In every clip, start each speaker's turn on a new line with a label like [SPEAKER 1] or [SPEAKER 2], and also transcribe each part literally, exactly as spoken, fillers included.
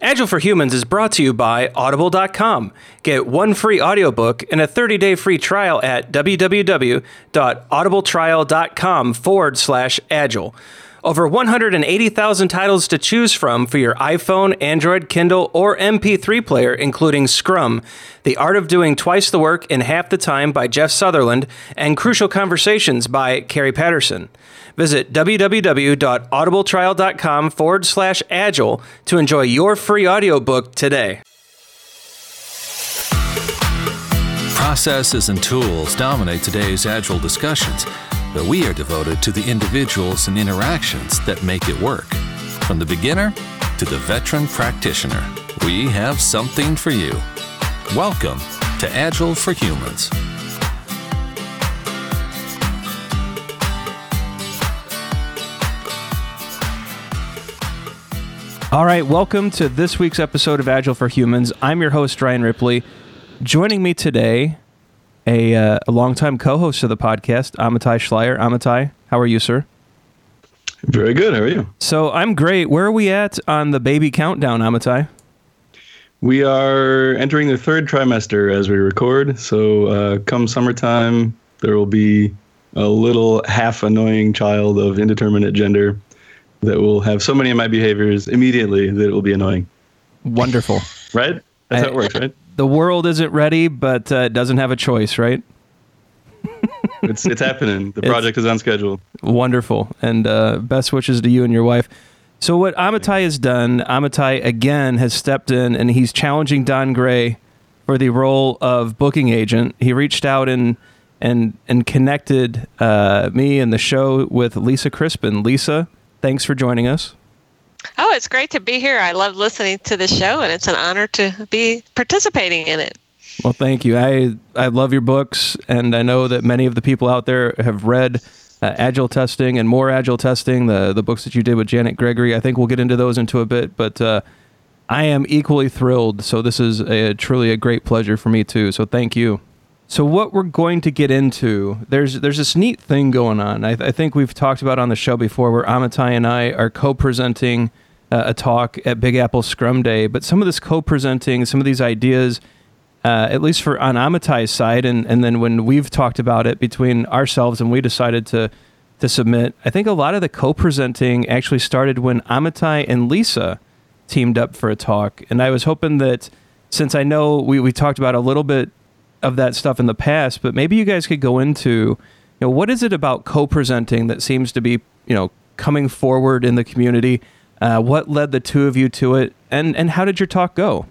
[SPEAKER 1] Agile for Humans is brought to you by Audible dot com. Get one free audiobook and a thirty-day free trial at www.audibletrial.com forward slash agile. Over one hundred eighty thousand titles to choose from for your iPhone, Android, Kindle, or M P three player, including Scrum, The Art of Doing Twice the Work in Half the Time by Jeff Sutherland, and Crucial Conversations by Carrie Patterson. Visit www.audibletrial.com forward slash agile to enjoy your free audiobook today.
[SPEAKER 2] Processes and tools dominate today's Agile discussions, but we are devoted to the individuals and interactions that make it work. From the beginner to the veteran practitioner, we have something for you. Welcome to Agile for Humans.
[SPEAKER 1] All right, welcome to this week's episode of Agile for Humans. I'm your host, Ryan Ripley. Joining me today, a, uh, a longtime co-host of the podcast, Amitai Schleier. Amitai, how are you, sir?
[SPEAKER 3] Very good. How are you?
[SPEAKER 1] So I'm great. Where are we at on the baby countdown, Amitai?
[SPEAKER 3] We are entering the third trimester as we record. So uh, come summertime, there will be a little half annoying child of indeterminate gender that will have so many of my behaviors immediately that it will be annoying.
[SPEAKER 1] Wonderful.
[SPEAKER 3] Right? That's I, how it works, right?
[SPEAKER 1] The world isn't ready, but uh, it doesn't have a choice, right?
[SPEAKER 3] it's it's happening. The project it's is on schedule.
[SPEAKER 1] Wonderful. And uh, best wishes to you and your wife. So what Amitai has done, Amitai again has stepped in and he's challenging Don Gray for the role of booking agent. He reached out and and and connected uh, me and the show with Lisa Crispin. Lisa, thanks for joining us.
[SPEAKER 4] Oh, it's great to be here. I love listening to the show, and it's an honor to be participating in it.
[SPEAKER 1] Well, thank you. I, I love your books, and I know that many of the people out there have read uh, Agile Testing and More Agile Testing, the, the books that you did with Janet Gregory. I think we'll get into those into a bit, but uh, I am equally thrilled, so this is a, truly a great pleasure for me, too, so thank you. So what we're going to get into, there's there's this neat thing going on. I, I think we've talked about on the show before where Amitai and I are co-presenting uh, a talk at Big Apple Scrum Day, but some of this co-presenting, some of these ideas, uh, at least for on Amitai's side, and, and then when we've talked about it between ourselves and we decided to, to submit, I think a lot of the co-presenting actually started when Amitai and Lisa teamed up for a talk. And I was hoping that, since I know we, we talked about a little bit of that stuff in the past, but maybe you guys could go into, you know, what is it about co-presenting that seems to be, you know, coming forward in the community? Uh, what led the two of you to it, and and how did your talk go?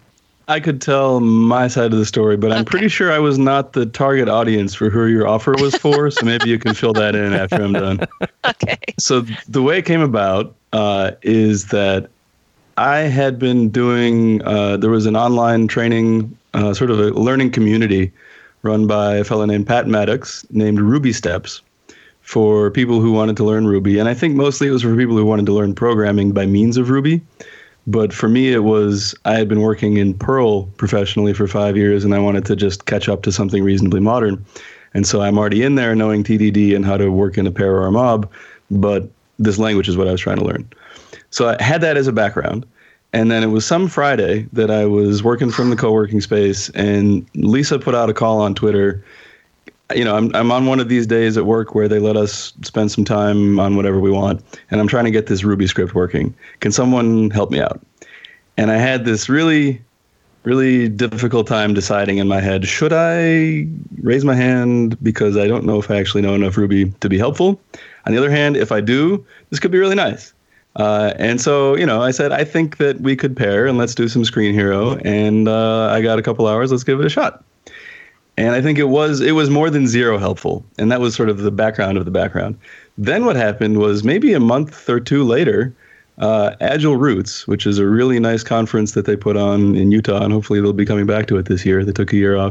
[SPEAKER 3] I could tell my side of the story, but I'm okay. pretty sure I was not the target audience for who your offer was for, so maybe you can fill that in after I'm done.
[SPEAKER 4] Okay.
[SPEAKER 3] So the way it came about uh, is that I had been doing, uh, there was an online training Uh, sort of a learning community run by a fellow named Pat Maddox named Ruby Steps for people who wanted to learn Ruby. And I think mostly it was for people who wanted to learn programming by means of Ruby. But for me, it was, I had been working in Perl professionally for five years and I wanted to just catch up to something reasonably modern. And so I'm already in there knowing T D D and how to work in a pair or a mob, but this language is what I was trying to learn. So I had that as a background. And then it was some Friday that I was working from the co-working space, and Lisa put out a call on Twitter. You know, I'm I'm on one of these days at work where they let us spend some time on whatever we want, and I'm trying to get this Ruby script working. Can someone help me out? And I had this really, really difficult time deciding in my head, should I raise my hand because I don't know if I actually know enough Ruby to be helpful? On the other hand, if I do, this could be really nice. Uh, and so, you know, I said, I think that we could pair and let's do some Screen Hero. And uh, I got a couple hours. Let's give it a shot. And I think it was it was more than zero helpful. And that was sort of the background of the background. Then what happened was maybe a month or two later, uh, Agile Roots, which is a really nice conference that they put on in Utah, and hopefully they'll be coming back to it this year. They took a year off.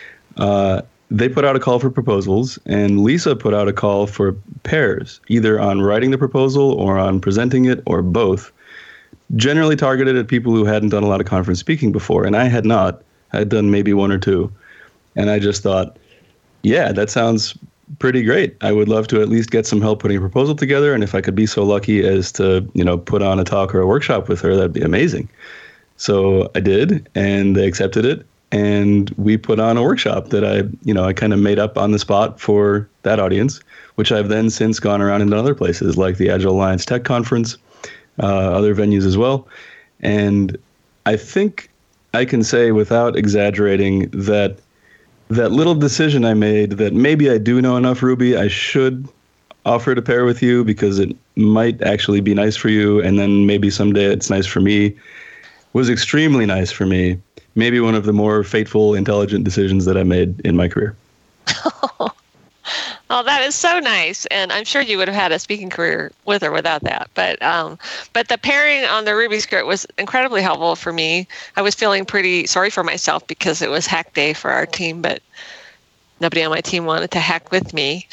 [SPEAKER 3] Uh, They put out a call for proposals, and Lisa put out a call for pairs, either on writing the proposal or on presenting it or both, generally targeted at people who hadn't done a lot of conference speaking before. And I had not. I had done maybe one or two. And I just thought, yeah, that sounds pretty great. I would love to at least get some help putting a proposal together. And if I could be so lucky as to, you know, put on a talk or a workshop with her, that'd be amazing. So I did, and they accepted it. And we put on a workshop that I, you know, I kind of made up on the spot for that audience, which I've then since gone around into other places like the Agile Alliance Tech Conference, uh, other venues as well. And I think I can say without exaggerating that that little decision I made that maybe I do know enough Ruby, I should offer to pair with you because it might actually be nice for you. And then maybe someday it's nice for me, was extremely nice for me. Maybe one of the more fateful, intelligent decisions that I made in my career.
[SPEAKER 4] Oh, that is so nice. And I'm sure you would have had a speaking career with or without that. But um, but the pairing on the Ruby script was incredibly helpful for me. I was feeling pretty sorry for myself because it was hack day for our team, but nobody on my team wanted to hack with me.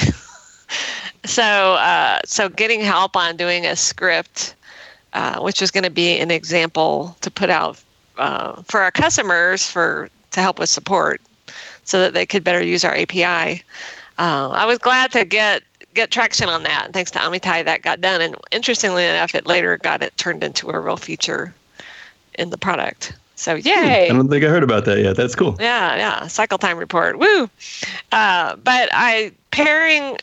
[SPEAKER 4] so uh, so getting help on doing a script, uh, which was going to be an example to put out uh, for our customers for to help with support so that they could better use our A P I. Uh, I was glad to get get traction on that. Thanks to Amitai, that got done. And interestingly enough, it later got it turned into a real feature in the product. So yay!
[SPEAKER 3] I don't think I heard about that yet. That's cool.
[SPEAKER 4] Yeah, yeah. Cycle time report. Woo! Uh, but I pairing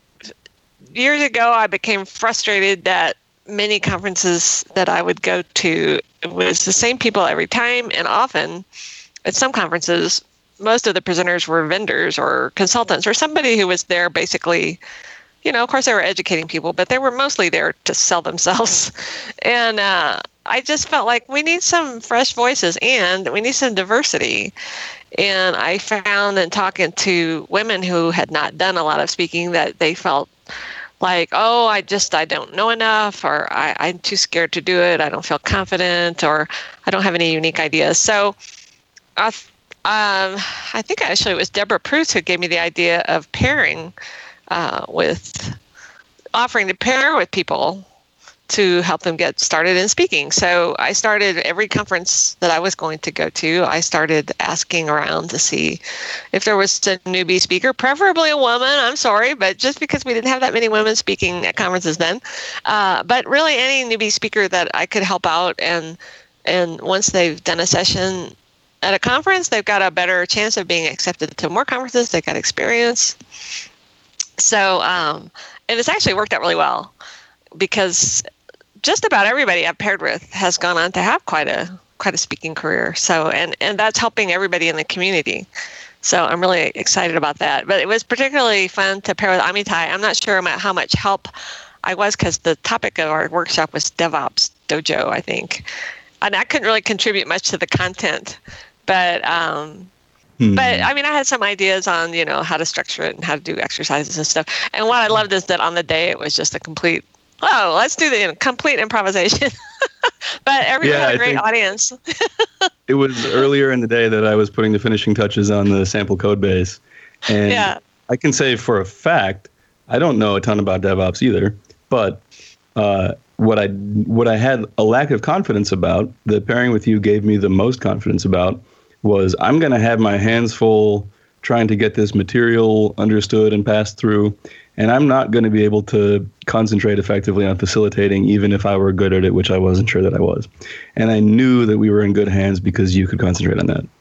[SPEAKER 4] years ago, I became frustrated that many conferences that I would go to, it was the same people every time, and often at some conferences, most of the presenters were vendors or consultants or somebody who was there basically, you know, of course they were educating people, but they were mostly there to sell themselves. And uh, I just felt like we need some fresh voices and we need some diversity. And I found in talking to women who had not done a lot of speaking that they felt like, oh, I just, I don't know enough, or I, I'm too scared to do it. I don't feel confident, or I don't have any unique ideas. So I th- Um, I think actually it was Deborah Pruce who gave me the idea of pairing uh, with, offering to pair with people to help them get started in speaking. So I started every conference that I was going to go to, I started asking around to see if there was a newbie speaker, preferably a woman. I'm sorry, but just because we didn't have that many women speaking at conferences then. Uh, but really any newbie speaker that I could help out. And, and once they've done a session at a conference, they've got a better chance of being accepted to more conferences. They've got experience. So, um, and it's actually worked out really well because just about everybody I've paired with has gone on to have quite a quite a speaking career. So, and, and that's helping everybody in the community. So I'm really excited about that. But it was particularly fun to pair with Amitai. I'm not sure about how much help I was because the topic of our workshop was DevOps Dojo, I think. And I couldn't really contribute much to the content. But, um, hmm. but I mean, I had some ideas on, you know, how to structure it and how to do exercises and stuff. And what I loved is that on the day, it was just a complete, oh, let's do the you know, complete improvisation. But everyone
[SPEAKER 3] yeah,
[SPEAKER 4] had a
[SPEAKER 3] I
[SPEAKER 4] great audience.
[SPEAKER 3] It was earlier in the day that I was putting the finishing touches on the sample code base. And yeah. I can say for a fact, I don't know a ton about DevOps either, but uh, what I what I had a lack of confidence about, that pairing with you gave me the most confidence about, was I'm going to have my hands full trying to get this material understood and passed through, and I'm not going to be able to concentrate effectively on facilitating even if I were good at it, which I wasn't sure that I was. And I knew that we were in good hands because you could concentrate on that.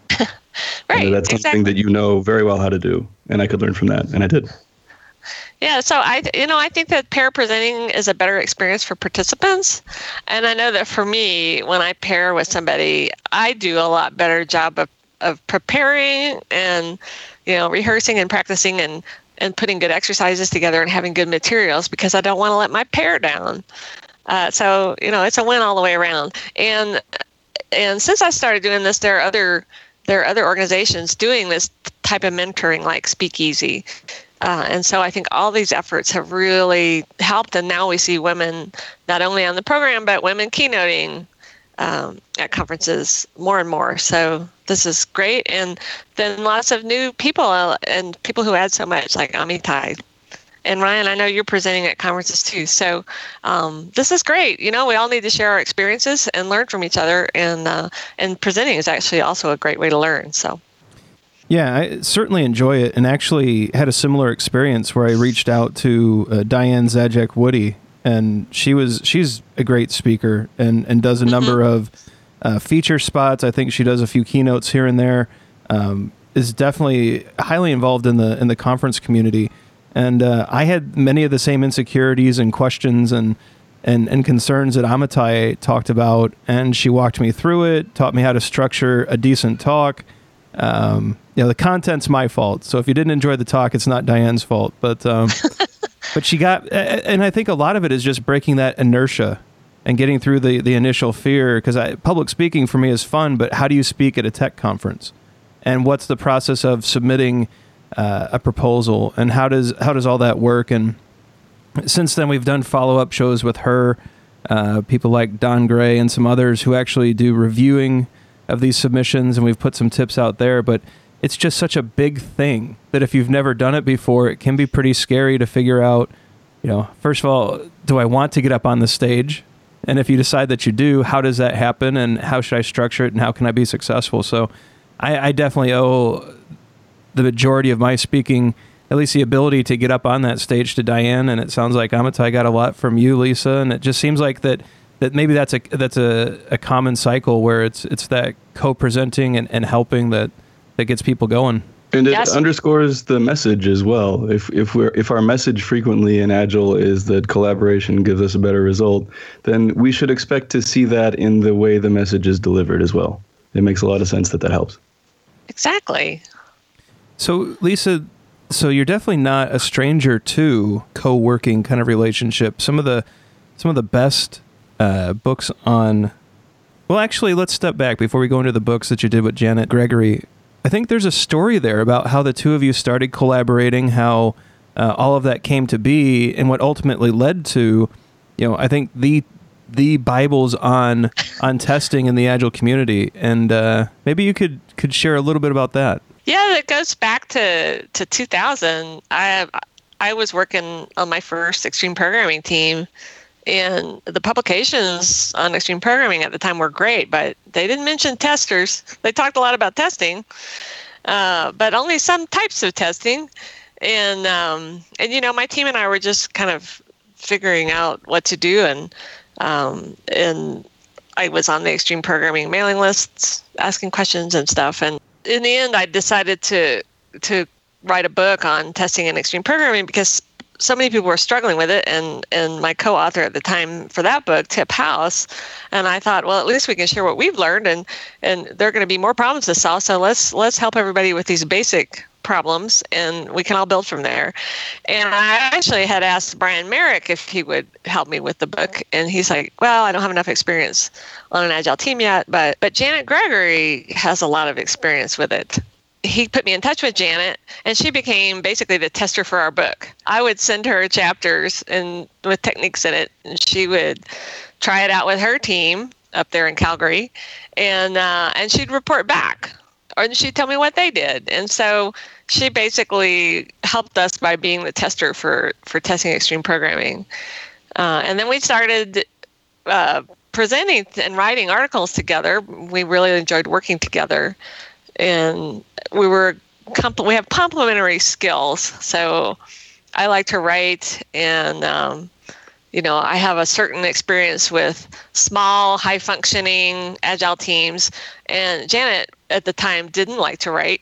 [SPEAKER 4] Right,
[SPEAKER 3] and that's something
[SPEAKER 4] exactly.
[SPEAKER 3] that you know very well how to do, and I could learn from that, and I did.
[SPEAKER 4] Yeah, so I, you know, I think that pair presenting is a better experience for participants, and I know that for me, when I pair with somebody, I do a lot better job of, of preparing and, you know, rehearsing and practicing and, and putting good exercises together and having good materials because I don't want to let my pair down. Uh, so, you know, it's a win all the way around. And and since I started doing this, there are other there are other organizations doing this type of mentoring, like Speakeasy. Uh, and so I think all these efforts have really helped. And now we see women not only on the program, but women keynoting um, at conferences more and more. So this is great. And then lots of new people and people who add so much, like Amitai. And Ryan, I know you're presenting at conferences too. So um, this is great. You know, we all need to share our experiences and learn from each other. And uh, and presenting is actually also a great way to learn. So.
[SPEAKER 1] Yeah, I certainly enjoy it, and actually had a similar experience where I reached out to uh, Diane Zajac-Woody, and she was she's a great speaker and, and does a mm-hmm. number of uh, feature spots. I think she does a few keynotes here and there. Um, is definitely highly involved in the in the conference community, and uh, I had many of the same insecurities and questions and and and concerns that Amitai talked about, and she walked me through it, taught me how to structure a decent talk. Um, you know, the content's my fault. So if you didn't enjoy the talk, it's not Diane's fault. But um, but she got, and I think a lot of it is just breaking that inertia and getting through the, the initial fear. Because public speaking for me is fun, but how do you speak at a tech conference? And what's the process of submitting uh, a proposal? And how does how does all that work? And since then, we've done follow-up shows with her, uh, people like Don Gray and some others who actually do reviewing of these submissions, and we've put some tips out there, but it's just such a big thing that if you've never done it before, it can be pretty scary to figure out, you know, first of all, do I want to get up on the stage? And if you decide that you do, how does that happen, and how should I structure it, and how can I be successful? So I, I definitely owe the majority of my speaking, at least the ability to get up on that stage, to Diane, and it sounds like Amitai got a lot from you, Lisa, and it just seems like that that maybe that's a that's a, a common cycle where it's it's that co-presenting and, and helping that, that gets people going.
[SPEAKER 3] And it
[SPEAKER 4] yes.
[SPEAKER 3] underscores the message as well. If if we're if our message frequently in Agile is that collaboration gives us a better result, then we should expect to see that in the way the message is delivered as well. It makes a lot of sense that that helps.
[SPEAKER 4] Exactly.
[SPEAKER 1] So Lisa, so you're definitely not a stranger to co-working kind of relationship. Some of the some of the best Uh, books on, well, actually, let's step back before we go into the books that you did with Janet Gregory. I think there's a story there about how the two of you started collaborating, how uh, all of that came to be, and what ultimately led to, you know, I think the the Bibles on on testing in the Agile community. And uh, maybe you could could share a little bit about that.
[SPEAKER 4] Yeah, it goes back to, to two thousand. I I was working on my first extreme programming team. And the publications on extreme programming at the time were great, but they didn't mention testers. They talked a lot about testing, uh, but only some types of testing. And, um, and, you know, my team and I were just kind of figuring out what to do. And, um, and I was on the extreme programming mailing lists, asking questions and stuff. And in the end, I decided to, to write a book on testing and extreme programming because so many people were struggling with it, and, and my co-author at the time for that book, Tip House, and I thought, well, at least we can share what we've learned, and, and there are going to be more problems to solve, so let's let's help everybody with these basic problems, and we can all build from there. And I actually had asked Brian Merrick if he would help me with the book, and he's like, well, I don't have enough experience on an Agile team yet, but but Janet Gregory has a lot of experience with it. He put me in touch with Janet, and she became basically the tester for our book. I would send her chapters and with techniques in it, and she would try it out with her team up there in Calgary, and uh, and she'd report back, or she'd tell me what they did. And so she basically helped us by being the tester for, for testing extreme programming. Uh, and then we started uh, presenting and writing articles together. We really enjoyed working together. And we were we have complementary skills. So I like to write, and um, you know, I have a certain experience with small, high-functioning Agile teams. And Janet at the time didn't like to write,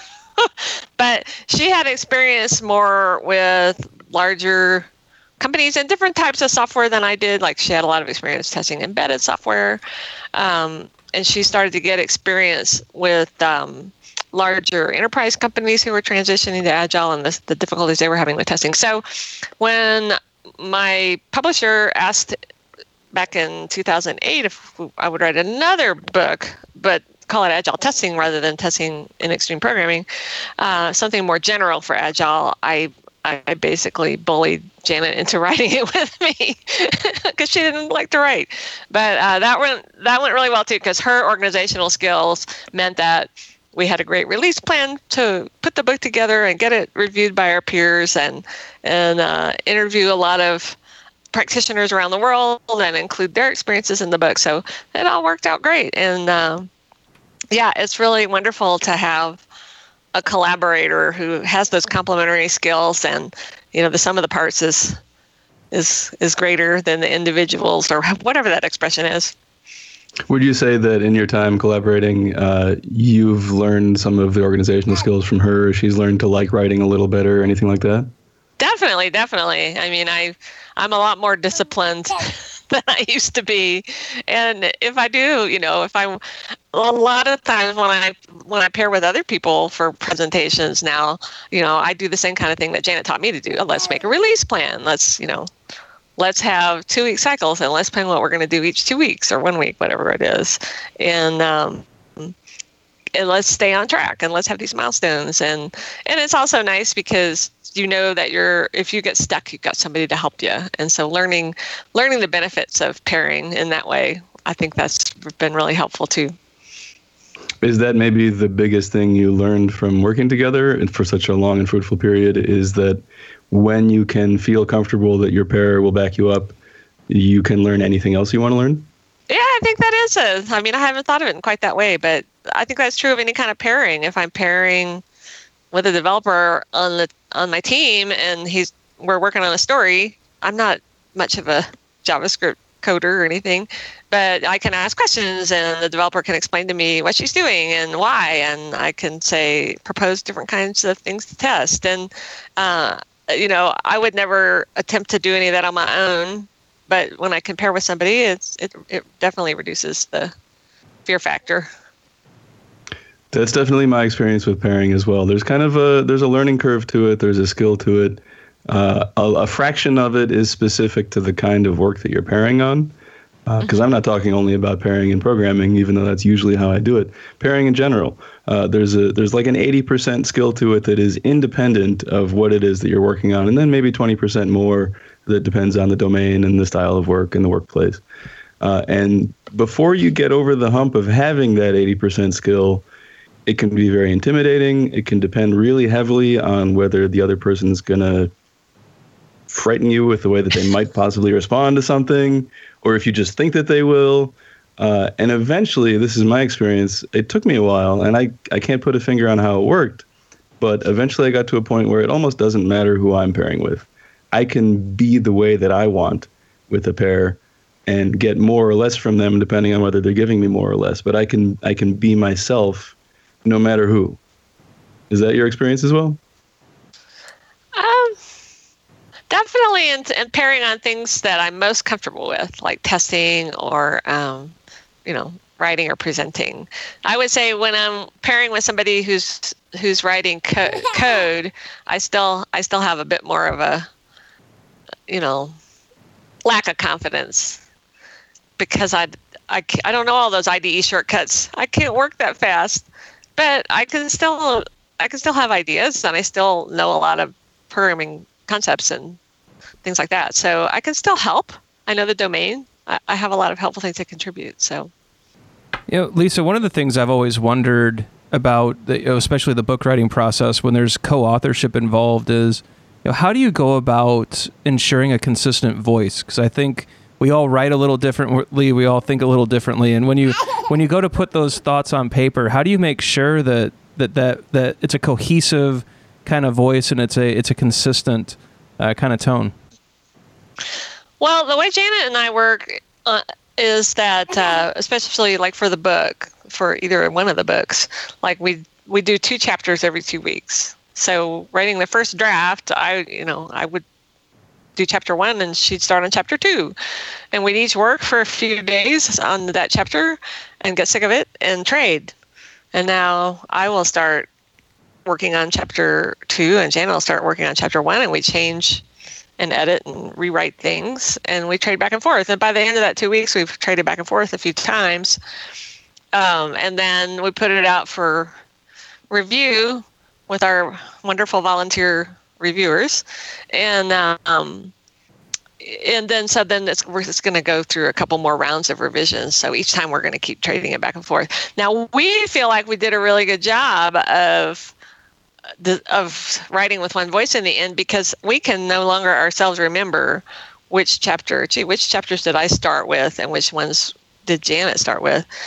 [SPEAKER 4] but she had experience more with larger companies and different types of software than I did. Like she had a lot of experience testing embedded software. Um, And she started to get experience with um, larger enterprise companies who were transitioning to Agile and the, the difficulties they were having with testing. So when my publisher asked back in two thousand eight if I would write another book, but call it Agile testing rather than testing in extreme programming, uh, something more general for Agile, I I basically bullied Janet into writing it with me because she didn't like to write. But uh, that went that went really well too, because her organizational skills meant that we had a great release plan to put the book together and get it reviewed by our peers, and and uh, interview a lot of practitioners around the world and include their experiences in the book. So it all worked out great. And um, yeah, it's really wonderful to have a collaborator who has those complementary skills, and you know the sum of the parts is is is greater than the individuals, or whatever that expression is.
[SPEAKER 3] Would you say that in your time collaborating, uh, you've learned some of the organizational skills from her? She's learned to like writing a little better, or anything like that?
[SPEAKER 4] Definitely, definitely. I mean, I I'm a lot more disciplined than I used to be, and if I do, you know, if I a lot of times when I when I pair with other people for presentations now, you know, I do the same kind of thing that Janet taught me to do. Let's make a release plan. Let's, you know. Let's have two week cycles, and let's plan what we're going to do each two weeks or one week, whatever it is. And, um, and let's stay on track, and let's have these milestones. And, and it's also nice because you know that you're, if you get stuck, you've got somebody to help you. And so learning, learning the benefits of pairing in that way, I think that's been really helpful too.
[SPEAKER 3] Is that maybe the biggest thing you learned from working together and for such a long and fruitful period, is that when you can feel comfortable that your pair will back you up, you can learn anything else you want to learn?
[SPEAKER 4] Yeah, I think that is it. I mean, I haven't thought of it in quite that way, but I think that's true of any kind of pairing. If I'm pairing with a developer on the on my team and he's we're working on a story, I'm not much of a JavaScript coder or anything, but I can ask questions and the developer can explain to me what she's doing and why, and I can say propose different kinds of things to test. And uh, you know, I would never attempt to do any of that on my own, but when I compare with somebody, it's it it definitely reduces the fear factor.
[SPEAKER 3] That's definitely my experience with pairing as well. There's kind of a there's a learning curve to it. There's a skill to it. Uh, a, a fraction of it is specific to the kind of work that you're pairing on. Because uh, mm-hmm. I'm not talking only about pairing in programming, even though that's usually how I do it. Pairing in general, uh, there's a there's like an eighty percent skill to it that is independent of what it is that you're working on, and then maybe twenty percent more that depends on the domain and the style of work and the workplace. Uh, and before you get over the hump of having that eighty percent skill, it can be very intimidating. It can depend really heavily on whether the other person's going to frighten you with the way that they might possibly respond to something, or if you just think that they will. Uh, and eventually, this is my experience, it took me a while, and I, I can't put a finger on how it worked, but eventually I got to a point where it almost doesn't matter who I'm pairing with. I can be the way that I want with a pair and get more or less from them depending on whether they're giving me more or less, but I can I can be myself no matter who. Is that your experience as well?
[SPEAKER 4] Um. Definitely in, in pairing on things that I'm most comfortable with, like testing or, um, you know, writing or presenting. I would say when I'm pairing with somebody who's who's writing co- code, I still I still have a bit more of a, you know, lack of confidence because I I, I don't know all those I D E shortcuts. I can't work that fast, but I can still I can still have ideas, and I still know a lot of programming concepts and things like that. So I can still help. I know the domain. I, I have a lot of helpful things to contribute. So,
[SPEAKER 1] you know, Lisa, one of the things I've always wondered about, the, you know, especially the book writing process when there's co-authorship involved, is, you know, how do you go about ensuring a consistent voice? Because I think we all write a little differently. We all think a little differently. And when you when you go to put those thoughts on paper, how do you make sure that that that, that it's a cohesive kind of voice and it's a it's a consistent uh, kind of tone?
[SPEAKER 4] Well, the way Janet and I work uh, is that, uh, especially like for the book, for either one of the books, like we we do two chapters every two weeks. So writing the first draft, I you know I would do chapter one and she'd start on chapter two, and we'd each work for a few days on that chapter and get sick of it and trade. And now I will start working on chapter two, and Janet will start working on chapter one, and we change and edit and rewrite things, and we trade back and forth. And by the end of that two weeks, we've traded back and forth a few times. Um, and then we put it out for review with our wonderful volunteer reviewers. And um, and then so then it's, we're just going to go through a couple more rounds of revisions. So each time we're going to keep trading it back and forth. Now, we feel like we did a really good job of The, of writing with one voice in the end, because we can no longer ourselves remember which chapter, gee, which chapters did I start with and which ones did Janet start with.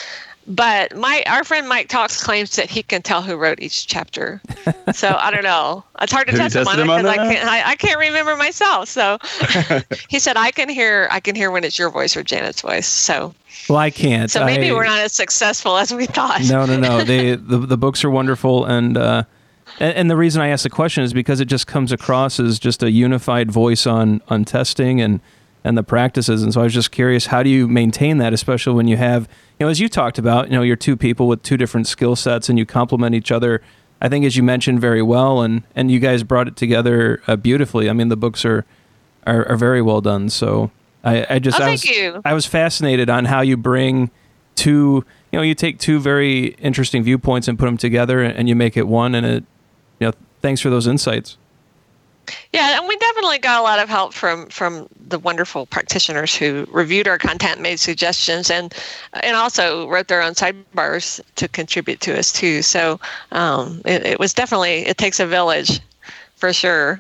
[SPEAKER 4] but my our friend Mike Talks claims that he can tell who wrote each chapter. So I don't know. It's hard to
[SPEAKER 3] Have
[SPEAKER 4] test
[SPEAKER 3] you
[SPEAKER 4] him on
[SPEAKER 3] tested
[SPEAKER 4] it
[SPEAKER 3] him on
[SPEAKER 4] because I
[SPEAKER 3] that?
[SPEAKER 4] can't. I, I can't remember myself. So he said I can hear. I can hear when it's your voice or Janet's voice. So.
[SPEAKER 1] Well, I can't.
[SPEAKER 4] So maybe
[SPEAKER 1] I,
[SPEAKER 4] we're not as successful as we thought.
[SPEAKER 1] No, no, no. They the the books are wonderful, and uh, and, and the reason I asked the question is because it just comes across as just a unified voice on on testing and and the practices. And so I was just curious, how do you maintain that, especially when you have, you know, as you talked about, you know, you're two people with two different skill sets and you complement each other. I think, as you mentioned, very well, and and you guys brought it together uh, beautifully. I mean, the books are are, are very well done. So. I, I just
[SPEAKER 4] oh,
[SPEAKER 1] I
[SPEAKER 4] thank
[SPEAKER 1] was,
[SPEAKER 4] you.
[SPEAKER 1] I was fascinated on how you bring two, you know, you take two very interesting viewpoints and put them together and you make it one. And it, you know, thanks for those insights.
[SPEAKER 4] Yeah, and we definitely got a lot of help from from the wonderful practitioners who reviewed our content, made suggestions, and and also wrote their own sidebars to contribute to us too. So um, it, it was definitely, it takes a village for sure.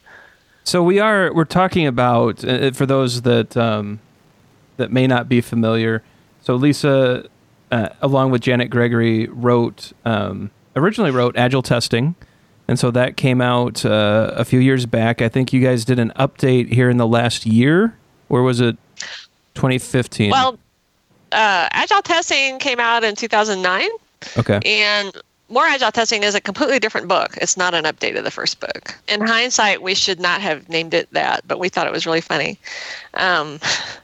[SPEAKER 1] So we are we're talking about uh, for those that um, that may not be familiar. So Lisa, uh, along with Janet Gregory, wrote um, originally wrote Agile Testing, and so that came out uh, a few years back. I think you guys did an update here in the last year, or was it twenty fifteen?
[SPEAKER 4] Well, uh, Agile Testing came out in two thousand nine.
[SPEAKER 1] Okay.
[SPEAKER 4] And More Agile Testing is a completely different book. It's not an update of the first book. In hindsight, we should not have named it that, but we thought it was really funny. Um,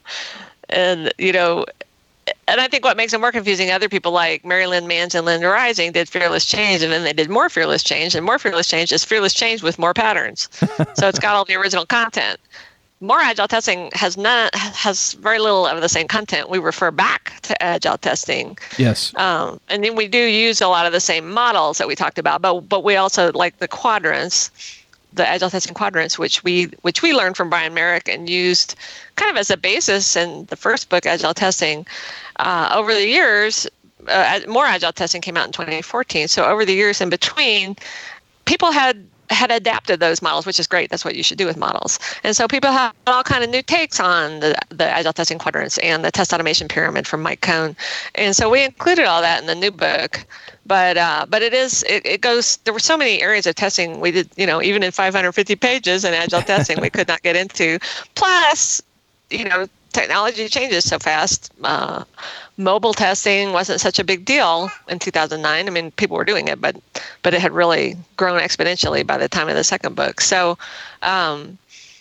[SPEAKER 4] and, you know, and I think what makes it more confusing, other people like Mary Lynn Manns and Linda Rising did Fearless Change, and then they did More Fearless Change, and More Fearless Change is Fearless Change with more patterns. So it's got all the original content. More Agile Testing has none, has very little of the same content. We refer back to Agile Testing.
[SPEAKER 1] Yes.
[SPEAKER 4] Um, and then we do use a lot of the same models that we talked about, but but we also like the quadrants, the Agile Testing quadrants, which we which we learned from Brian Merrick and used kind of as a basis in the first book, Agile Testing. Uh, over the years, uh, More Agile Testing came out in twenty fourteen. So over the years in between, people had had adapted those models, which is great. That's what you should do with models. And so people have all kind of new takes on the, the Agile Testing quadrants and the test automation pyramid from Mike Cohn. And so we included all that in the new book. But uh, but it is, it, it goes, there were so many areas of testing we did, you know, even in five hundred fifty pages in Agile Testing, we could not get into. Plus, you know, technology changes so fast. Uh, mobile testing wasn't such a big deal in two thousand nine. I mean, people were doing it, but but it had really grown exponentially by the time of the second book. So, um,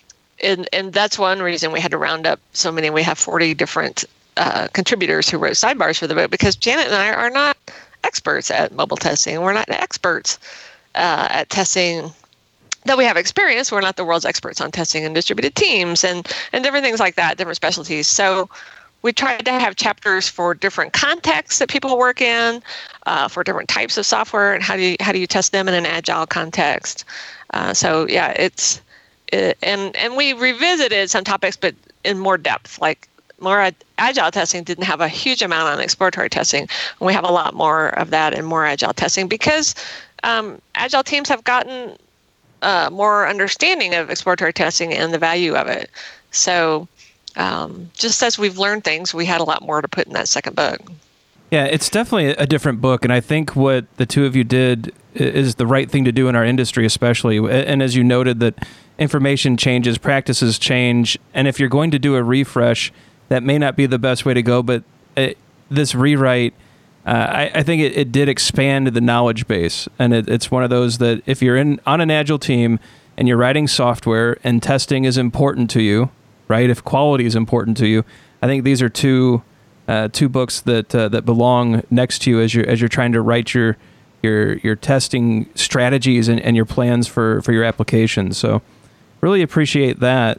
[SPEAKER 4] and and that's one reason we had to round up so many. We have forty different uh, contributors who wrote sidebars for the book, because Janet and I are not experts at mobile testing. We're not experts uh, at testing. Though we have experience, we're not the world's experts on testing and distributed teams and, and different things like that, different specialties. So we tried to have chapters for different contexts that people work in, uh, for different types of software, and how do you how do you test them in an agile context. Uh, so yeah, it's it, and and we revisited some topics, but in more depth. Like more agile testing didn't have a huge amount on exploratory testing, and we have a lot more of that in more agile testing because um, agile teams have gotten Uh, more understanding of exploratory testing and the value of it. So um, just as we've learned things, we had a lot more to put in that second book.
[SPEAKER 1] Yeah, it's definitely a different book. And I think what the two of you did is the right thing to do in our industry, especially. And as you noted, that information changes, practices change. And if you're going to do a refresh, that may not be the best way to go. But it, this rewrite, Uh, I, I think it, it did expand the knowledge base, and it, it's one of those that if you're in on an agile team and you're writing software and testing is important to you, right? If quality is important to you, I think these are two uh, two books that uh, that belong next to you as you're as you're trying to write your your your testing strategies and, and your plans for, for your applications. So, really appreciate that.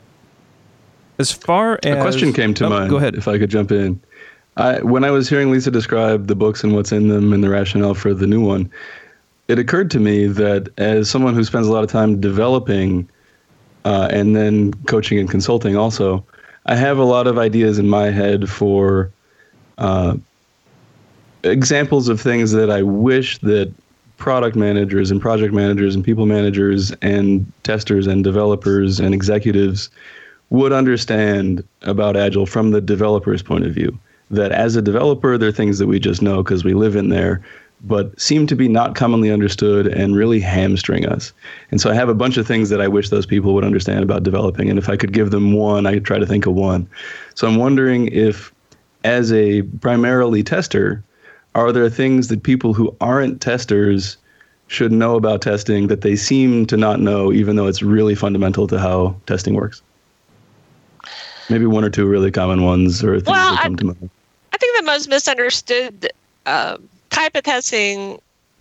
[SPEAKER 1] As far as
[SPEAKER 3] a question came to
[SPEAKER 1] oh,
[SPEAKER 3] mind,
[SPEAKER 1] go ahead.
[SPEAKER 3] If I could jump in. I, when I was hearing Lisa describe the books and what's in them and the rationale for the new one, it occurred to me that as someone who spends a lot of time developing uh, and then coaching and consulting also, I have a lot of ideas in my head for uh, examples of things that I wish that product managers and project managers and people managers and testers and developers and executives would understand about Agile from the developer's point of view. that as a developer, there are things that we just know because we live in there, but seem to be not commonly understood and really hamstring us. And so I have a bunch of things that I wish those people would understand about developing. And if I could give them one, I could try to think of one. So I'm wondering if, as a primarily tester, are there things that people who aren't testers should know about testing that they seem to not know, even though it's really fundamental to how testing works? Maybe one or two really common ones, or things
[SPEAKER 4] well,
[SPEAKER 3] that come
[SPEAKER 4] I,
[SPEAKER 3] to mind.
[SPEAKER 4] I think the most misunderstood uh, type of testing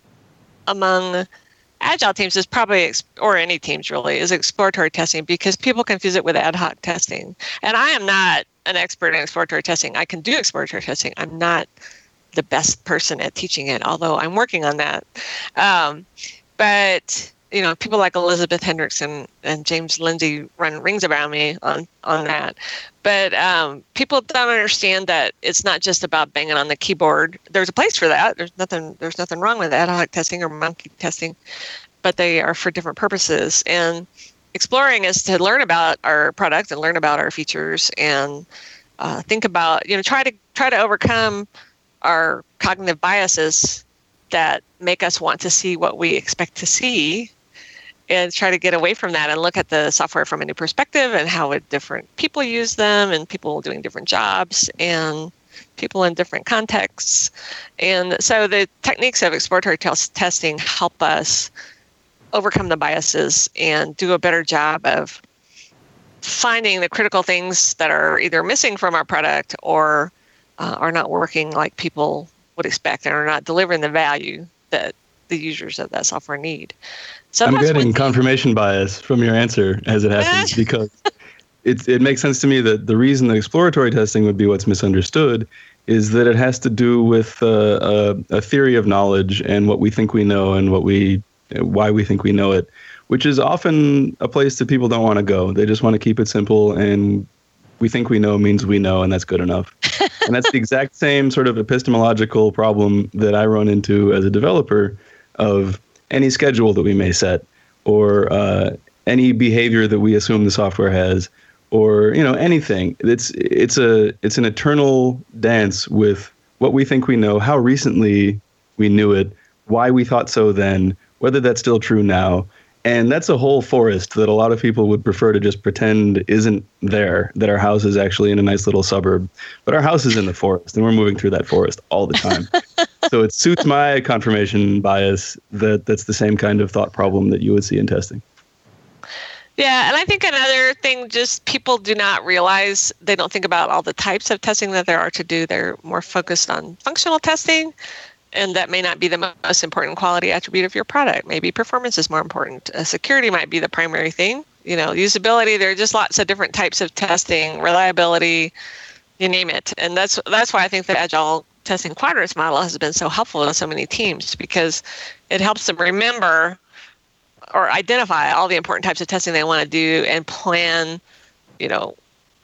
[SPEAKER 4] among agile teams is probably, or any teams really, is exploratory testing, because people confuse it with ad hoc testing. And I am not an expert in exploratory testing. I can do exploratory testing. I'm not the best person at teaching it, although I'm working on that. Um, but you know, people like Elizabeth Hendrickson and James Lindsay run rings around me on, on that. But um, people don't understand that it's not just about banging on the keyboard. There's a place for that. There's nothing there's nothing wrong with ad hoc testing or monkey testing, but they are for different purposes. And exploring is to learn about our product and learn about our features and uh, think about, you know, try to try to overcome our cognitive biases that make us want to see what we expect to see, and try to get away from that and look at the software from a new perspective and how different people use them, and people doing different jobs and people in different contexts. And so the techniques of exploratory tes- testing help us overcome the biases and do a better job of finding the critical things that are either missing from our product or uh, are not working like people would expect and are not delivering the value that the users of that software need. So
[SPEAKER 3] I'm getting confirmation bias from your answer as it happens, because it, it makes sense to me that the reason that exploratory testing would be what's misunderstood is that it has to do with uh, a, a theory of knowledge and what we think we know and what we why we think we know it, which is often a place that people don't want to go. They just want to keep it simple, and we think we know means we know, and that's good enough. And that's the exact same sort of epistemological problem that I run into as a developer of any schedule that we may set, or uh, any behavior that we assume the software has, or you know anything. It's it's a it's an eternal dance with what we think we know, how recently we knew it, why we thought so then, whether that's still true now. And that's a whole forest that a lot of people would prefer to just pretend isn't there, that our house is actually in a nice little suburb. But our house is in the forest, and we're moving through that forest all the time. So it suits my confirmation bias that that's the same kind of thought problem that you would see in testing.
[SPEAKER 4] Yeah, and I think another thing, just people do not realize, they don't think about all the types of testing that there are to do. They're more focused on functional testing, and that may not be the most important quality attribute of your product. Maybe performance is more important. Uh, security might be the primary thing. You know, usability, there are just lots of different types of testing, reliability, you name it. And that's that's why I think the Agile testing quadrants model has been so helpful to so many teams, because it helps them remember or identify all the important types of testing they want to do and plan, you know,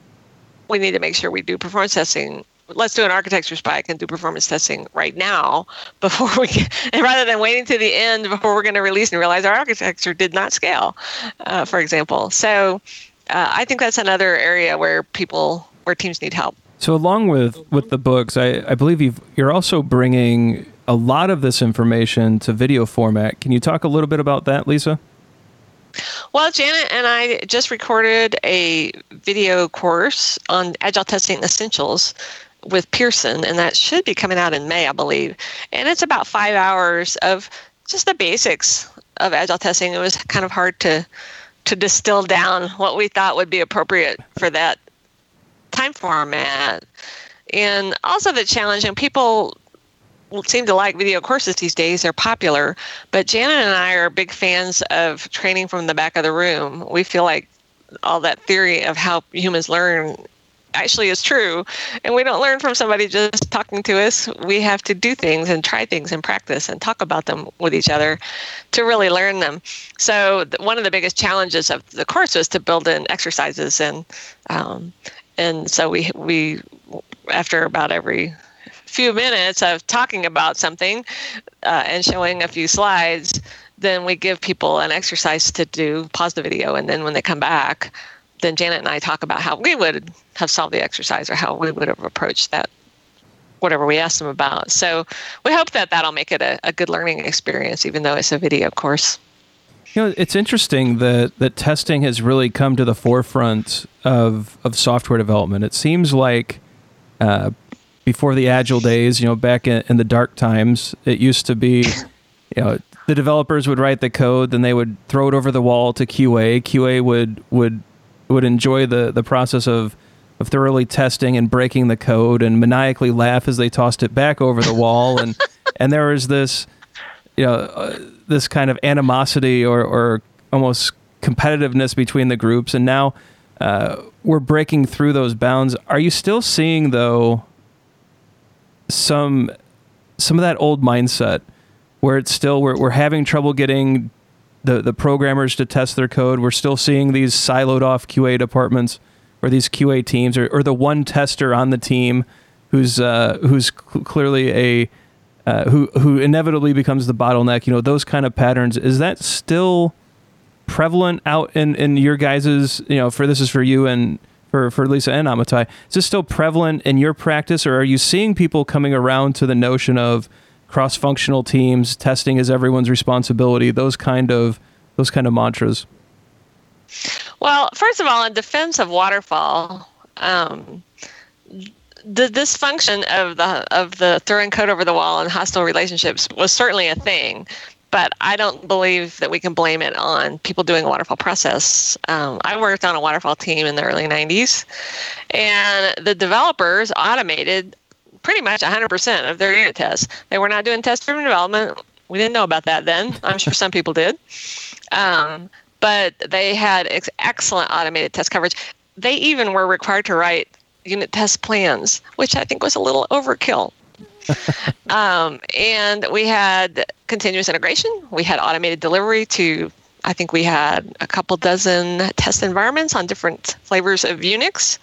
[SPEAKER 4] we need to make sure we do performance testing. Let's do an architecture spike and do performance testing right now before we get, and rather than waiting to the end before we're going to release and realize our architecture did not scale, uh, for example. So uh, I think that's another area where people, where teams need help.
[SPEAKER 1] So along with, with the books, I, I believe you've, you're also bringing a lot of this information to video format. Can you talk a little bit about that, Lisa?
[SPEAKER 4] Well, Janet and I just recorded a video course on Agile Testing Essentials with Pearson, and that should be coming out in May, I believe. And it's about five hours of just the basics of Agile testing. It was kind of hard to to distill down what we thought would be appropriate for that time format. And also the challenge, and people seem to like video courses these days, they're popular, but Janet and I are big fans of training from the back of the room. We feel like all that theory of how humans learn actually is true, and we don't learn from somebody just talking to us. We have to do things and try things and practice and talk about them with each other to really learn them. So th- one of the biggest challenges of the course was to build in exercises, and um, and so we we after about every few minutes of talking about something uh, and showing a few slides, then we give people an exercise to do, pause the video, and then when they come back, then Janet and I talk about how we would have solved the exercise or how we would have approached that whatever we ask them about. So we hope that that'll make it a, a good learning experience, even though it's a video course.
[SPEAKER 1] You know, it's interesting that, that testing has really come to the forefront of, of software development. It seems like uh, before the Agile days, you know, back in, in the dark times, it used to be, you know, the developers would write the code, then they would throw it over the wall to Q A. Q A would would would enjoy the, the process of, of thoroughly testing and breaking the code and maniacally laugh as they tossed it back over the wall. And and there was this, you know, uh, this kind of animosity or, or almost competitiveness between the groups. And now uh, we're breaking through those bounds. Are you still seeing, though, some some of that old mindset where it's still we're we're having trouble getting the, the programmers to test their code? We're still seeing these siloed off Q A departments or these Q A teams, or, or the one tester on the team who's uh, who's cl- clearly a uh, who who inevitably becomes the bottleneck. You know, those kind of patterns. Is that still prevalent out in, in your guys's, you know, for this is for you and for, for Lisa and Amitai, is this still prevalent in your practice, or are you seeing people coming around to the notion of cross-functional teams, testing is everyone's responsibility, those kind of those kind of mantras?
[SPEAKER 4] Well, first of all, in defense of waterfall, um, the dysfunction of the of the throwing code over the wall and hostile relationships was certainly a thing. But I don't believe that we can blame it on people doing a waterfall process. Um, I worked on a waterfall team in the early nineties, and the developers automated pretty much one hundred percent of their unit tests. They were not doing test-driven development. We didn't know about that then. I'm sure some people did. Um, but they had ex- excellent automated test coverage. They even were required to write unit test plans, which I think was a little overkill. um, and we had continuous integration. We had automated delivery to, I think we had a couple dozen test environments on different flavors of Unix.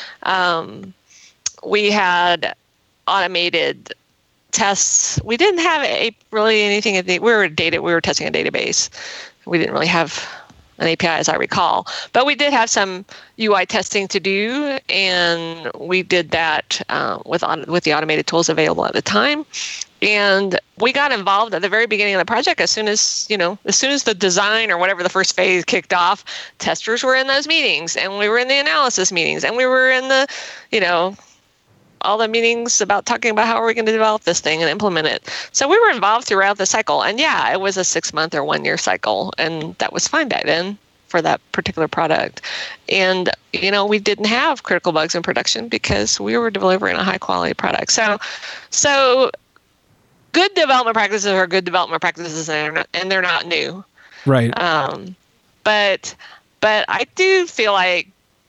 [SPEAKER 4] Um, we had automated tests. We didn't have a really anything. At the, we were data. We were testing a database. We didn't really have an A P I, as I recall, but we did have some U I testing to do, and we did that uh, with on, with the automated tools available at the time. And we got involved at the very beginning of the project. As soon as you know, as soon as the design or whatever the first phase kicked off, testers were in those meetings, and we were in the analysis meetings, and we were in the, you know, all the meetings about talking about how are we going to develop this thing and implement it. So we were involved throughout the cycle. And yeah, it was a six month or one year cycle. And that was fine back then for that particular product. And, you know, we didn't have critical bugs in production because we were delivering a high quality product. So, so good development practices are good development practices, and they're not, and they're not new.
[SPEAKER 1] Right.
[SPEAKER 4] Um, but, but I do feel like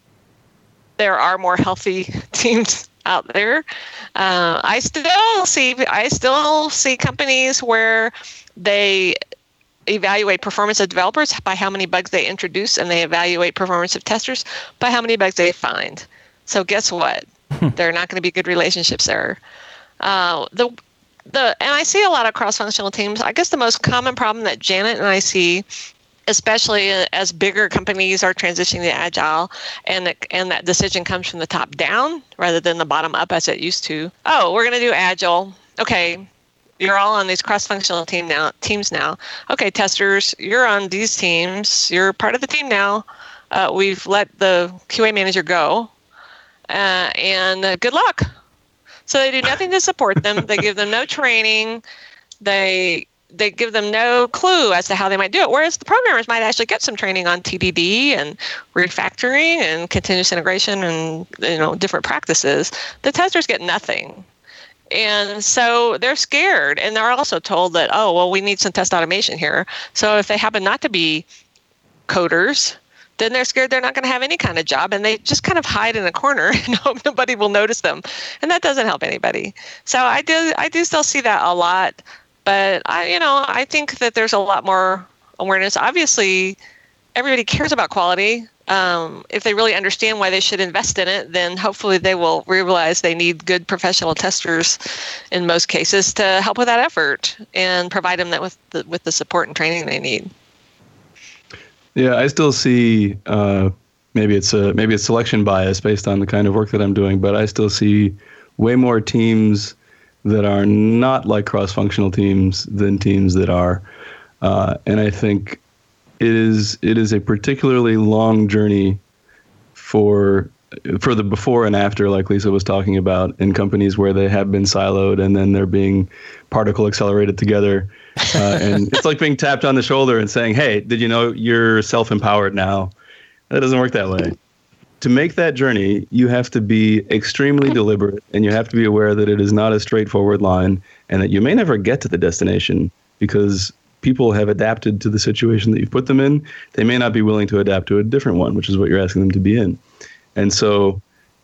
[SPEAKER 4] there are more healthy teams out there. Uh, I still see I still see companies where they evaluate performance of developers by how many bugs they introduce, and they evaluate performance of testers by how many bugs they find. So guess what? There are not going to be good relationships there. Uh, the the and I see a lot of cross-functional teams. I guess the most common problem that Janet and I see, especially as bigger companies are transitioning to Agile, and that, and that decision comes from the top down rather than the bottom up as it used to. Oh, we're going to do Agile. Okay, you're all on these cross-functional team now, teams now. Okay, testers, you're on these teams. You're part of the team now. Uh, we've let the Q A manager go, uh, and uh, good luck. So they do nothing to support them. They give them no training. They... They give them no clue as to how they might do it, whereas the programmers might actually get some training on T D D and refactoring and continuous integration and, you know, different practices. The testers get nothing. And so they're scared, and they're also told that, oh, well, we need some test automation here. So if they happen not to be coders, then they're scared they're not going to have any kind of job, and they just kind of hide in a corner and hope nobody will notice them. And that doesn't help anybody. So I do, I do still see that a lot. But I, you know, I think that there's a lot more awareness. Obviously, everybody cares about quality. Um, if they really understand why they should invest in it, then hopefully they will realize they need good professional testers in most cases to help with that effort and provide them that with the, with the support and training they need.
[SPEAKER 3] Yeah, I still see uh, maybe it's a maybe it's selection bias based on the kind of work that I'm doing, but I still see way more teams that are not like cross-functional teams than teams that are. Uh, and I think it is it is a particularly long journey for for the before and after, like Lisa was talking about, in companies where they have been siloed and then they're being particle accelerated together. Uh, and it's like being tapped on the shoulder and saying, hey, did you know you're self-empowered now? That doesn't work that way. To make that journey, you have to be extremely deliberate, and you have to be aware that it is not a straightforward line and that you may never get to the destination because people have adapted to the situation that you've put them in. They may not be willing to adapt to a different one, which is what you're asking them to be in. And so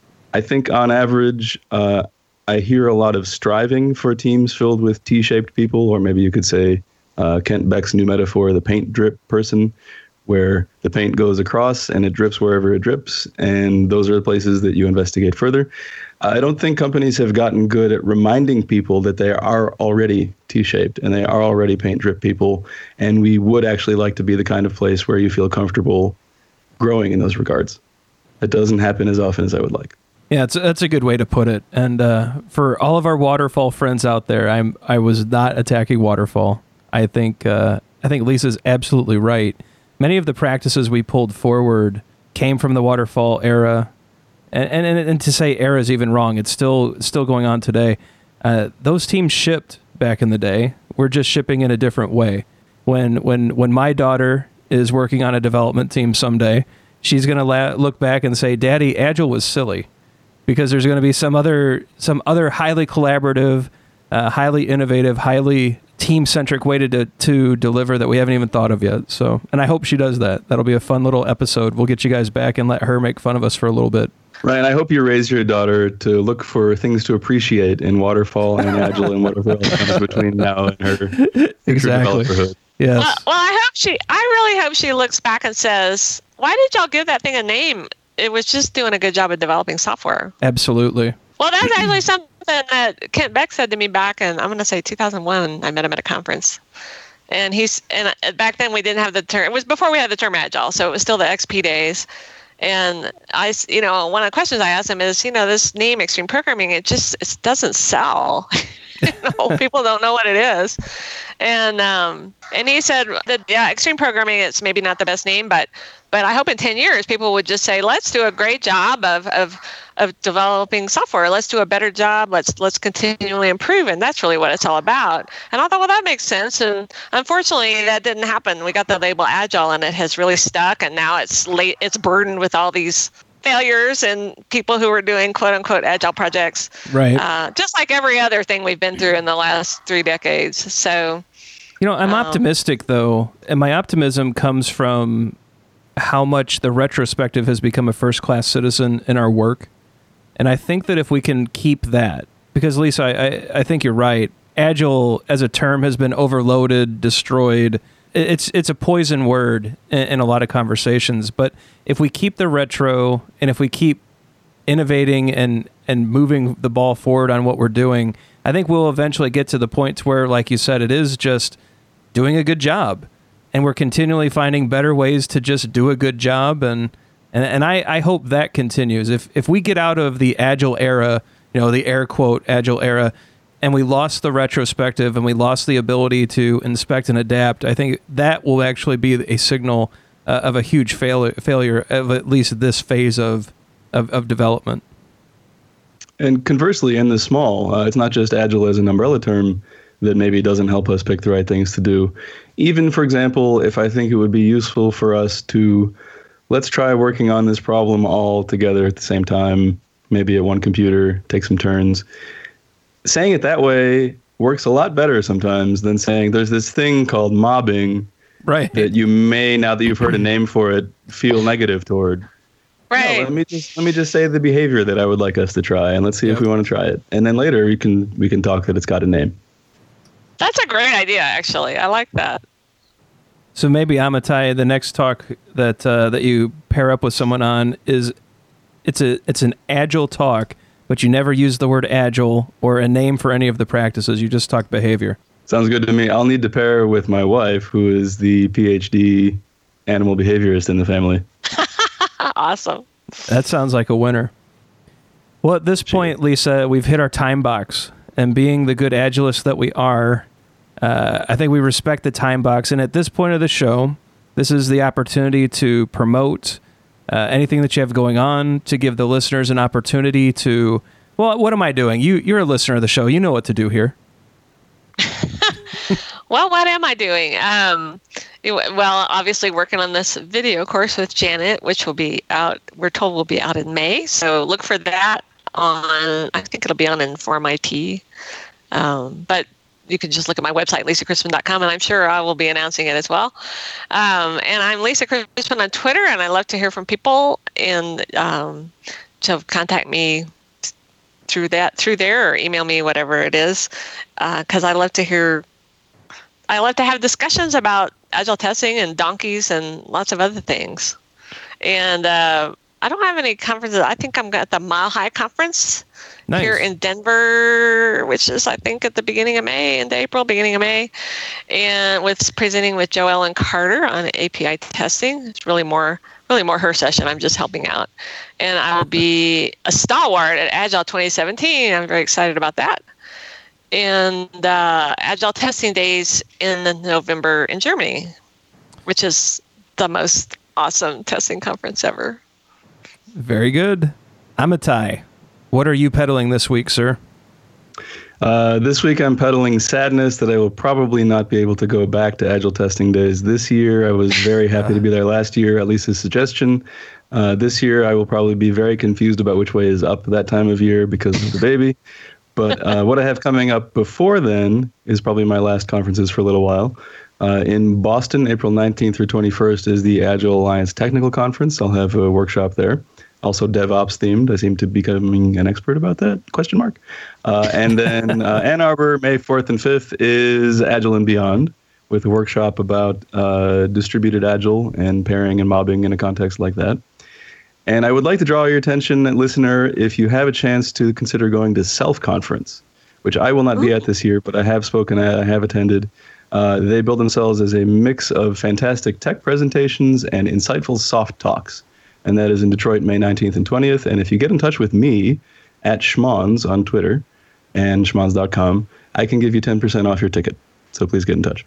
[SPEAKER 3] I think on average, uh, I hear a lot of striving for teams filled with T-shaped people, or maybe you could say uh, Kent Beck's new metaphor, the paint drip person, where the paint goes across and it drips wherever it drips. And those are the places that you investigate further. I don't think companies have gotten good at reminding people that they are already T-shaped and they are already paint drip people. And we would actually like to be the kind of place where you feel comfortable growing in those regards. It doesn't happen as often as I would like.
[SPEAKER 1] Yeah, it's, that's a good way to put it. And uh, for all of our waterfall friends out there, I'm I was not attacking waterfall. I think uh, I think Lisa's absolutely right. Many of the practices we pulled forward came from the waterfall era, and and, and to say era is even wrong. It's still still going on today. Uh, those teams shipped back in the day. We're just shipping in a different way. When when when my daughter is working on a development team someday, she's going to la- look back and say, "Daddy, Agile was silly," because there's going to be some other some other highly collaborative, uh, highly innovative, highly team-centric way to, to to deliver that we haven't even thought of yet. So, and I hope she does that. That'll be a fun little episode. We'll get you guys back and let her make fun of us for a little bit.
[SPEAKER 3] Ryan, I hope you raise your daughter to look for things to appreciate in waterfall and Agile and whatever else comes between now and her future
[SPEAKER 1] Exactly.
[SPEAKER 3] developerhood.
[SPEAKER 1] Yes.
[SPEAKER 4] Well, well, I hope she. I really hope she looks back and says, "Why did y'all give that thing a name? It was just doing a good job of developing software."
[SPEAKER 1] Absolutely.
[SPEAKER 4] Well, that's actually something that Kent Beck said to me back in, I'm going to say two thousand one. I met him at a conference. And he's and back then we didn't have the term. It was before we had the term Agile, so it was still the X P days. And I, you know, one of the questions I asked him is, you know, this name Extreme Programming, it just it doesn't sell. you know, people don't know what it is. And um, and he said that yeah, Extreme Programming, it's maybe not the best name, but but I hope in ten years people would just say, let's do a great job of of of developing software. Let's do a better job. Let's let's continually improve. And that's really what it's all about. And I thought, well, that makes sense. And unfortunately, that didn't happen. We got the label Agile and it has really stuck. And now it's late, it's burdened with all these failures and people who are doing quote unquote Agile projects.
[SPEAKER 1] Right.
[SPEAKER 4] Uh, just like every other thing we've been through in the last three decades. So,
[SPEAKER 1] you know, I'm
[SPEAKER 4] um,
[SPEAKER 1] optimistic though. And my optimism comes from how much the retrospective has become a first-class citizen in our work. And I think that if we can keep that, because Lisa, I, I, I think you're right. Agile as a term has been overloaded, destroyed. It's it's a poison word in, in a lot of conversations. But if we keep the retro and if we keep innovating and, and moving the ball forward on what we're doing, I think we'll eventually get to the point where, like you said, it is just doing a good job. And we're continually finding better ways to just do a good job. And And and I, I hope that continues. If if we get out of the Agile era, you know, the air quote Agile era, and we lost the retrospective and we lost the ability to inspect and adapt, I think that will actually be a signal uh, of a huge failure failure of at least this phase of of, of development.
[SPEAKER 3] And conversely, in the small, uh, it's not just Agile as an umbrella term that maybe doesn't help us pick the right things to do. Even, for example, if I think it would be useful for us to let's try working on this problem all together at the same time, maybe at one computer, take some turns. Saying it that way works a lot better sometimes than saying there's this thing called mobbing,
[SPEAKER 1] right?
[SPEAKER 3] That you may, now that you've heard a name for it, feel negative toward.
[SPEAKER 4] Right.
[SPEAKER 3] No, let me just let me just say the behavior that I would like us to try, and let's see yep. if we want to try it. And then later we can we can talk that it's got a name.
[SPEAKER 4] That's a great idea, actually. I like that.
[SPEAKER 1] So maybe, Amitai, the next talk that uh, that you pair up with someone on is it's a it's an Agile talk, but you never use the word Agile or a name for any of the practices. You just talk behavior.
[SPEAKER 3] Sounds good to me. I'll need to pair with my wife, who is the PhD animal behaviorist in the family.
[SPEAKER 4] Awesome.
[SPEAKER 1] That sounds like a winner. Well, at this point, Lisa, we've hit our time box. and being the good Agilists that we are, uh, I think we respect the time box. And at this point of the show, this is the opportunity to promote uh, anything that you have going on, to give the listeners an opportunity to, well, what am I doing? You, you're a listener of the show. You know what to do here.
[SPEAKER 4] Well, what am I doing? Um, well, obviously working on this video course with Janet, which will be out, we're told will be out in May. So look for that on, I think it'll be on Inform I T. Um, but you can just look at my website, lisa crispin dot com, and I'm sure I will be announcing it as well. Um, and I'm Lisa Crispin on Twitter, and I love to hear from people, and um, to contact me through that, through there, or email me, whatever it is, because uh, I love to hear, I love to have discussions about agile testing and donkeys and lots of other things. And uh, I don't have any conferences. I think I'm at the Mile High Conference nice. Here in Denver, which is, I think, at the beginning of May, into April, beginning of May, and with presenting with Jo Ellen Carter on A P I testing. It's really more, really more her session. I'm just helping out. And I will be a stalwart at Agile twenty seventeen. I'm very excited about that. And uh, Agile Testing Days in November in Germany, which is the most awesome testing conference ever.
[SPEAKER 1] Very good. Amitai, what are you peddling this week, sir?
[SPEAKER 3] Uh, this week I'm peddling sadness that I will probably not be able to go back to Agile Testing Days this year. I was very happy to be there last year, at least a suggestion. Uh, this year I will probably be very confused about which way is up that time of year because of the baby. But uh, what I have coming up before then is probably my last conferences for a little while. Uh, in Boston, April nineteenth through twenty-first is the Agile Alliance Technical Conference. I'll have a workshop there. Also DevOps themed. I seem to be becoming an expert about that, question mark. Uh, and then uh, Ann Arbor, May fourth and fifth is Agile and Beyond, with a workshop about uh, distributed Agile and pairing and mobbing in a context like that. And I would like to draw your attention, listener, if you have a chance to consider going to Self Conference, which I will not be at this year, but I have spoken at, I have attended. Uh, they build themselves as a mix of fantastic tech presentations and insightful soft talks. And that is in Detroit, May nineteenth and twentieth. And if you get in touch with me at Schmons on Twitter and schmons dot com, I can give you ten percent off your ticket. So please get in touch.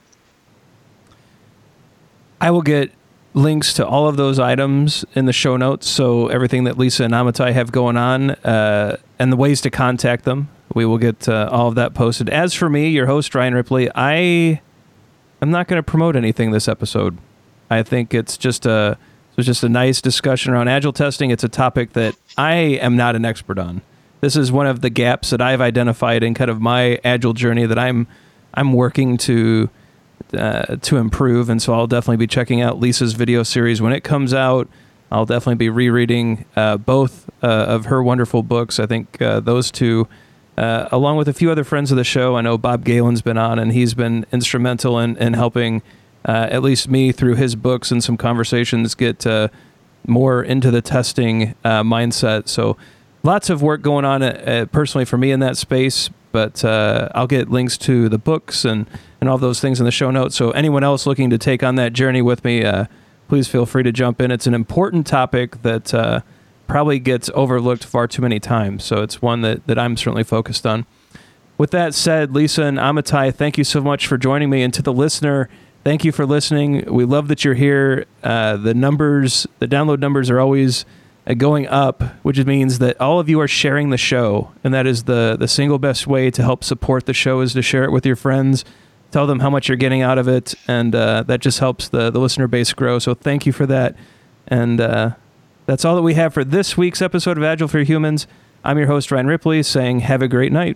[SPEAKER 1] I will get links to all of those items in the show notes, so everything that Lisa and Amitai have going on, uh, and the ways to contact them. We will get uh, all of that posted. As for me, your host, Ryan Ripley, I am not going to promote anything this episode. I think it's just a, it's just a nice discussion around Agile testing. It's a topic that I am not an expert on. This is one of the gaps that I've identified in kind of my Agile journey that I'm I'm working to Uh, to improve, and so I'll definitely be checking out Lisa's video series when it comes out. I'll definitely be rereading uh, both uh, of her wonderful books. I think uh, those two, uh, along with a few other friends of the show. I know Bob Galen's been on, and he's been instrumental in, in helping uh, at least me through his books and some conversations get uh, more into the testing uh, mindset. So lots of work going on uh, personally for me in that space, but uh, I'll get links to the books and and all those things in the show notes. So anyone else looking to take on that journey with me, uh, please feel free to jump in. It's an important topic that uh, probably gets overlooked far too many times. So it's one that, that I'm certainly focused on. With that said, Lisa and Amitai, thank you so much for joining me. And to the listener, thank you for listening. We love that you're here. Uh, the numbers, the download numbers are always uh, going up, which means that all of you are sharing the show. And that is the, the single best way to help support the show, is to share it with your friends. Tell them how much you're getting out of it, and uh, that just helps the, the listener base grow. So thank you for that. And uh, that's all that we have for this week's episode of Agile for Humans. I'm your host, Ryan Ripley, saying have a great night.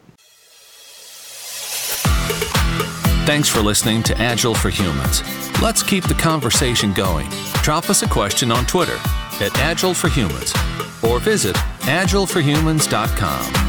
[SPEAKER 2] Thanks for listening to Agile for Humans. Let's keep the conversation going. Drop us a question on Twitter at Agile for Humans, or visit agile for humans dot com.